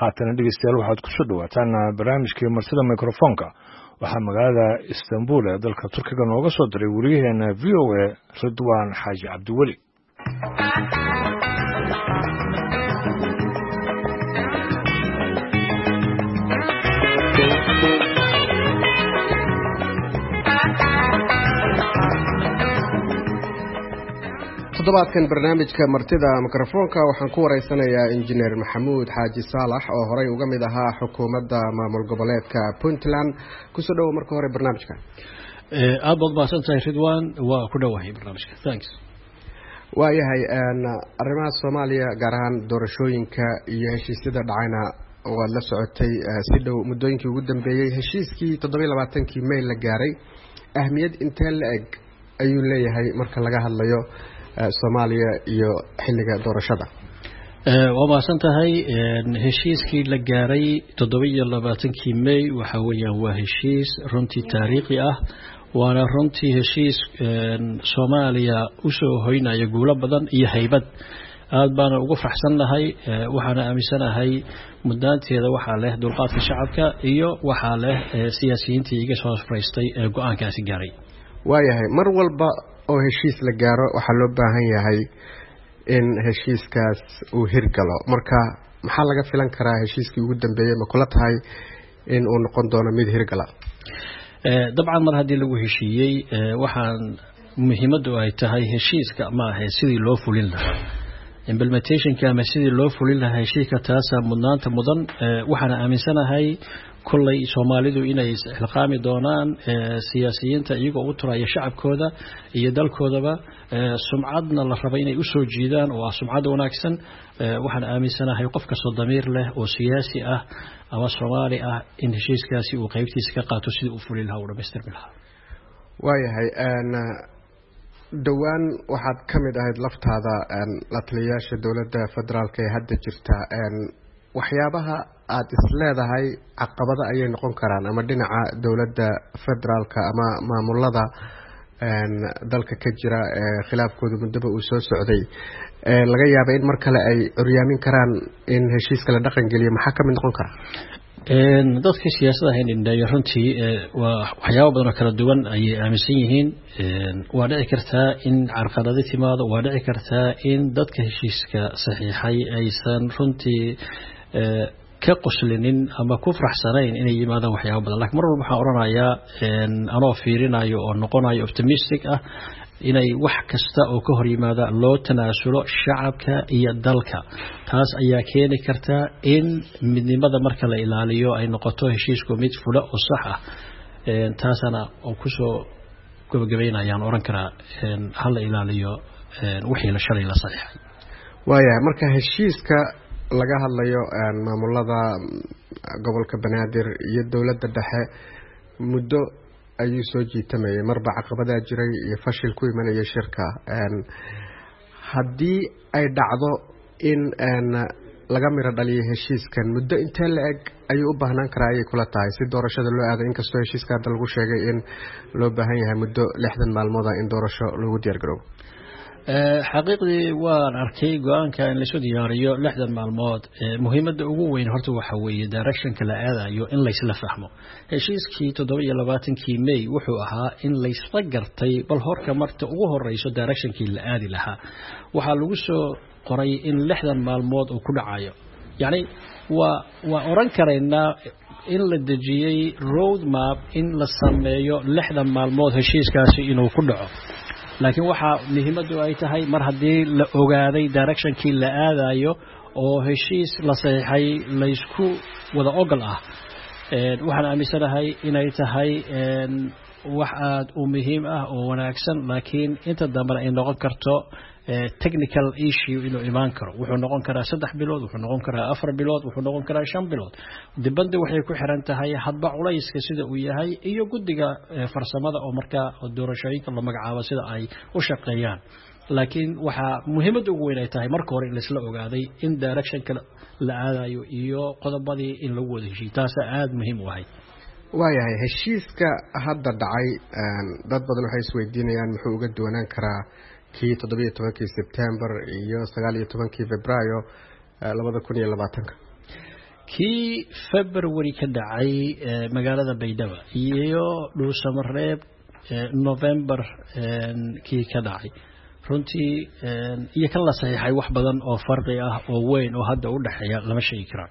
haatan dhegeystayaal waxaad ku soo dhawaataan barnaamijkii martida mikrofoonka waxaa magaalada Istanbul ee dalka Turkiga nooga soo diray wariyaheena VOA Ridwaan Xaaji Cabdiweli toddobaadkan barnaamijka martida mikrofoonka waxaan ku wareysanayaa injineer Maxamuud Xaaji Saalax oo horey uga mid ahaa xukuumadda maamul goboleedka Puntland kusoo dhaw marka hore barnaamijka aad baad mahadsantahay Ridwaan waa ku dhawahay barnaamijka thanks waayahay arrimaha Soomaaliya gaar ahaan doorashooyinka iyo heshiisyada dhacayna waad la socotay si dhow muddooyinkii ugu dambeeyay heshiiskii 27kii May la gaaray ahmiyad intee la eg ayuu leeyahay marka laga hadlayo Soomaaliya iyo xilliga doorashada waa mahadsantahay heshiiskii la gaaray 27kii May waxa weeyaan waa heshiis runtii taariikhi ah waana runtii heshiis Soomaaliya u soo hoynaya guulo badan iyo haybad aad baan ugu faraxsanahay waxaana aaminsanahay muddaanteeda waxa leh dulqaadka shacabka iyo waxa leh siyaasiyiintii iga soo fariistay go'aankaasi gaaray waayahay mar walba oo heshiis la gaaro waxa loo baahan yahay in heshiiskaas uu hirgalo marka maxaa laga filan karaa heshiiskii ugu dambeeyay ma kula tahay in uu noqon doono mid hirgala dabcan mar haddii lagu heshiiyey waxaan muhiimadu ay tahay heshiiska ma aha sidii loo fulin lahaa implementationka ama sidii loo fulin lahaa heshiiska taasa mudnaanta mudan waxaan aaminsanahay kullay Soomaalidu inay isxilqaami doonaan siyaasiyiinta iyagoo u turaya shacabkooda iyo dalkoodaba sumcadna la rabo inay u soo jiidaan oo sumcad wanaagsan waxaan aaminsanahay qof kastoo damiir leh oo siyaasi ah ama Soomaali ah in heshiiskaasi uu qaybtiisa ka qaato sidii uu fulin lahaa oo dhameystirmi lahaa waayahay dhawaan waxaad ka mid ahayd laftaada la taliyayaasha dowladda federaalka ee hadda jirta waxyaabaha aad isleedahay caqabada ayay noqon karaan ama dhinaca dowladda federaalka ama maamulada dalka ka jira khilaafkooda muddaba uu soo socday laga yaabay in mar kale ay curyaamin karaan in heshiiska la dhaqan geliyo maxaa ka mid noqon kara dadka siyaasadda hindheeyo runtii waa waxyaabo badan oo kala duwan ayay aaminsan yihiin waa dhici kartaa in carqalado timaado waa dhici kartaa in dadka heshiiska saxiixay aysan runtii ka qoslinin ama ku faraxsanayn inay yimaadaan waxyaabo badan laakiin mar walba waxaan oranayaa anoo fiirinayo oo noqonayo optimistic ah inay wax kasta oo ka hor yimaada loo tanaasulo shacabka iyo dalka taas ayaa keeni karta in midnimada marka la ilaaliyo ay noqoto heshiisku mid fula oo sax ah taasana oo ku soo gabagabeynayaan oran karaa hal la ilaaliyo wixii la shalay la saxiixay waayahay marka heshiiska laga hadlayo maamulada gobolka Banaadir iyo dowladda dhexe muddo ayuu soo jiitamayay marba caqabada jiray iyo fashil ku imanaya shirka haddii ay dhacdo in laga miro dhaliyo heshiiskan muddo intee la eg ayuu u baahnaan karaa ayay kula tahay si doorashada loo aado inkastoo heshiiska hadda lagu sheegay in loo baahan yahay muddo 60 maalmood in doorasho lagu diyaar garoobo xaqiiqdii waan arkay go'aanka in la soo diyaariyo 60 maalmood muhiimadda ugu weyn horta waxa weeye directionka la aadayo in la isla fahmo heshiiskii 27kii May wuxuu ahaa in la isla gartay bal horka marta ugu horeyso directionkii la aadi lahaa waxa lagu soo qoray in 60 maalmood uu ku dhacayo yani waa oran kareynaa in la dejiyay road map in la sameeyo 60 maalmood heshiiskaasi inuu ku dhaco laakiin waxa muhiimadu ay tahay mar hadii la ogaaday directionkii la aadayo oo heshiis la saxiixay la isku wada ogol ah waxaan aaminsanahay inay tahay wax aad u muhiim ah oo wanaagsan laakiin inta dambe ay noqon karto technical issue inuu imaan karo wuxuu noqon karaa 3 bilood wuxuu noqon karaa 4 bilood wuxuu noqon karaa 5 bilood dibadda waxay ku xiran tahay hadba culayska sida uu yahay iyo guddiga farsamada oo marka doorashooyinka la magacaabo sida ay u shaqeeyaan laakiin waxa muhiimad ugu weyn ay tahay marka hore in la isla ogaaday in directionka la aadayo iyo qodobadii in lagu wada heshiiyo taas aad muhiim u ah waayahay heshiiska hadda dhacay dad badan waxay isweydiinayaan muxuu uga duwanaan karaa kii 17 September iyo 19 February 2020 kii February ka dhacay magaalada Baydhabo iyo Dhuusamareeb November kii ka dhacay runtii iyo kan la saxiixay wax badan oo farqi ah oo weyn oo hadda u dhaxeeya lama sheegi karo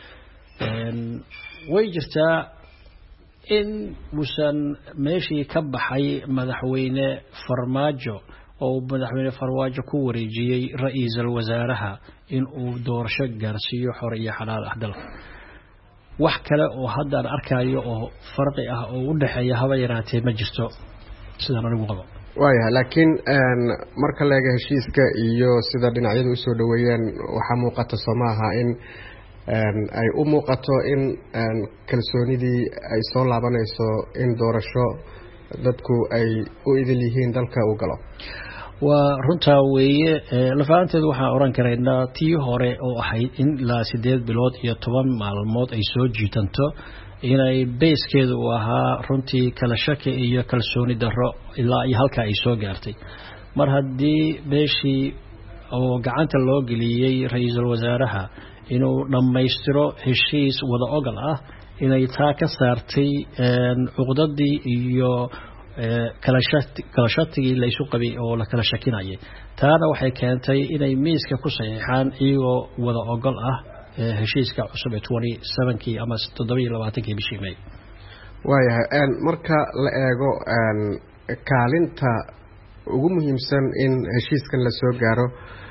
way jirtaa in busan meeshii ka baxay madaxweyne Farmaajo oo madaxweyne Farmaajo ku wareejiyay ra'iisul wasaaraha in uu doorasho gaarsiiyo xor iyo xalaal ah dalka wax kale oo hadda aan arkayo oo farqi ah oo u dhaxeeya haba yaraatee ma jirto sidaan anigu qabo waayahay laakiin marka laga heshiiska iyo sida dhinacyadu u soo dhaweeyeen waxa muuqata Soomaaliya in ay u muuqato in kalsoonidii ay soo laabanayso in doorasho dadku ay u idil yihiin dalka u galo waa runtaa weeye lafaanteedu waxaan oran karaynaa tii hore oo ahayd in la 8 bilood iyo 10 maalmood ay soo jiitanto inay beeskeedu u ahaa runtii kala shaki iyo kalsooni darro ilaa ay halka ay soo gaartay mar haddii beeshii oo gacanta loo geliyay ra'iisul wasaaraha inuu dhammaystiro heshiis wada ogal ah inay taa ka saartay cuqdadii iyo kala shatigii la isu qabay oo la kala shakinayay taana waxay keentay inay miiska ku saxiixaan iyagoo wada ogol ah heshiiska cusub ee 27kii ama 27kii bishii May waayahay marka la eego kaalinta ugu muhiimsan in heshiiskan la soo gaaro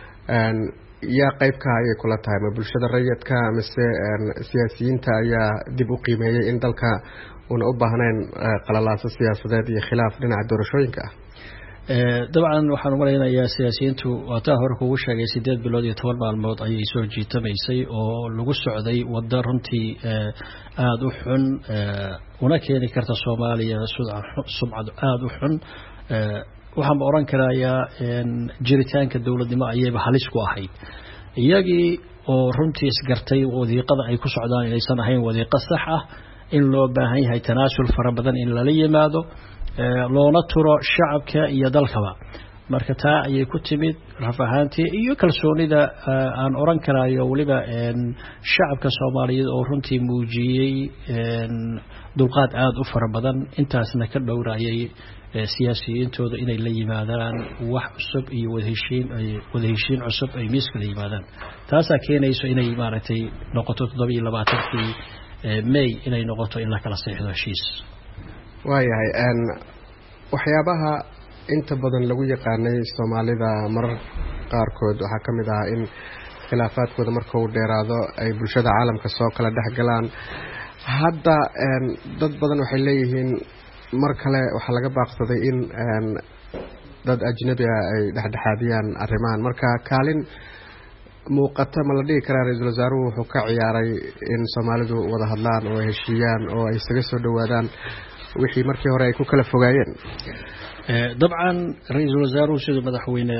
yaa qaybka ay kula tahay ma bulshada rayidka mise siyaasiyiinta ayaa dib u qiimeeyay in dalka una u baahnayn qalalaasa siyaasadeed iyo khilaaf dhinaca doorashooyinka dabcan waxaan u maleynayaa siyaasiyiintu wataa hore kugu sheegay 8 bilood iyo 10 maalmood ayay soo jiitamaysay oo lagu socday wada runtii aad u xun una keeni karta Soomaaliya sumcad aad u xun waxaan oran karayaa jiritaanka dawladnimo ayayba halis ku ahayd iyagii oo runtii isgartay wadiiqada ay ku socdaan inaysan ahayn wadiiqo sax ah in loo baahan yahay tanaasul fara badan in la yimaado loona turo shacabka iyo dalkaba marka taa ayay ku timid rafahantii iyo kalsoonida aan oran karayo waliba shacabka Soomaaliyeed oo runtii muujiyay dulqaad aad u fara badan intaasna ka dhowrayay siyaasiyiintooda inay la yimaadaan wax cusub iyo wada heshiin cusub ay miiska la yimaadaan taasa keenayso inay maaragtay noqoto 27kii May inay noqoto in la kala saxiixdo heshiis waayahay waxyaabaha inta badan lagu yaqaanay Soomaalida marar qaarkood waxa kamid ah in khilaafaadkooda marka uu dheeraado ay bulshada caalamka soo kala dhaxgalaan hadda dad badan waxay leeyihiin mar kale waxa laga baaqsaday in dad ajnabi ah ay dhaxdhaxaadiyaan arrimahan marka kaalin muuqata ma la dhigi karaa ra'iisul wasaaruhu wuxuu ka ciyaaray in Soomaalidu wada hadlaan oo heshiiyaan oo ay isaga soo dhawaadaan wixii markii hore ay ku kala fogaayeen dabcan ra'iisul wasaaruhu sidoo madaxweyne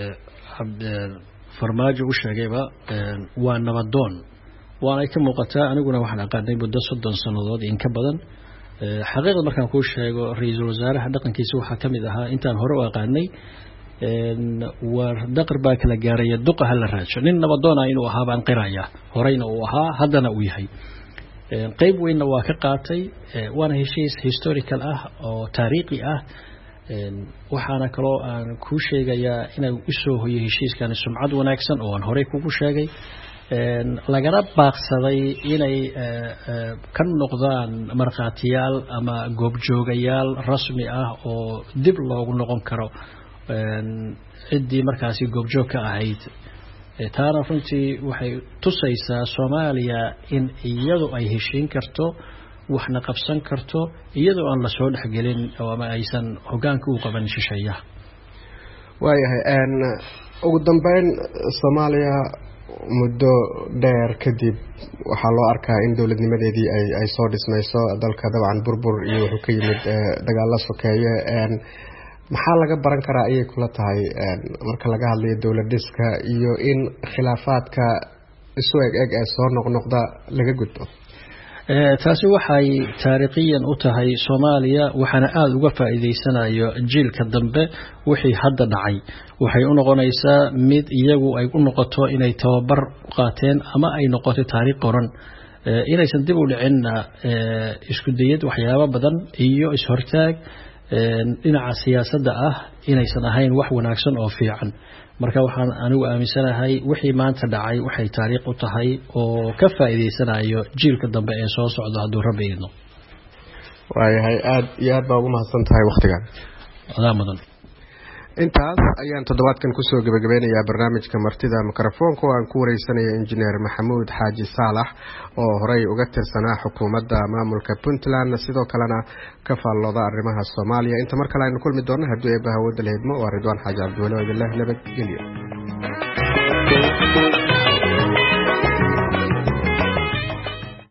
Farmaajo u sheegayba waa nabadoon waana ka muuqataa aniguna waxaan aqaanay muddo 30 sanadood in ka badan xaqiiqda markaan ku sheego ra'iisul wasaaraha dhaqankiisa waxa kamid ahaa intaan hore u aqaanay war daqar baa kala gaaray duqa hal raajo nin nabadoon ah inuu ahaa baan qiraya horeyna uu ahaa haddana uu yahay qayb weynna waa ka qaatay waana heshiis historical ah oo taariikhi ah waxaana kaloo aan ku sheegayaa inay u soo hoyo heshiiskan sumcad wanaagsan oo aan horey kugu sheegay lagana baaqsaday inay ka noqdaan marqaatiyaal ama goobjoogayaal rasmi ah oo dib loogu noqon karo ciddii markaasi goobjoog ka ahayd taana runtii waxay tusaysaa Soomaaliya in iyadu ay heshiin karto waxna qabsan karto iyadoo aan la soo dhaxgelin ama aysan hoggaanka u qaban shisheeyaha waayahay ugu dambeyn Soomaaliya muddo dheer kadib waxaa loo arkaa in dawladnimadeedii ay soo dhismayso dalka dabcan burbur iyo wuxuu ka yimid dagaalo sokeeye maxaa laga baran karaa ayay kula tahay marka laga hadlayo dawlad dhiska iyo in khilaafaadka isu eg ee soo noqnoqda laga gudbo taasi waxay taariikhiyan u tahay Soomaaliya waxana aad uga faa'iideysanayo jiilka dambe wixii hadda dhacay waxay u noqonaysaa mid iyagu ay u noqoto inay tababar qaateen ama ay noqoto taariikh qoran inaysan dib u dhicinna isku dayad waxyaabo badan iyo ishortaag dhinaca siyaasadda ah inaysan ahayn wax wanaagsan oo fiican marka waxaan anigu aaminsanahay wixii maanta dhacay waxay taariikh u tahay oo ka faa'iideysanayo jiilka dambe ee soo socda hadduu rabbi idno waayahay aad iyo aad baa ugu mahadsan tahay wakhtigan adaa mudan intaas ayaan toddobaadkan kusoo gabagabeynayaa barnaamijka martida mikrofoonka oo aan ku wareysanaya injineer maxamuud xaaji saalax oo horey uga tirsanaa xukuumadda maamulka puntland sidoo kalena ka faallooda arrimaha soomaaliya inta mar kale aynu kulmi doonno haddii eebba hawada la hidmo waa ridwaan xaaji cabdiweli oo idinleh nabadgelyo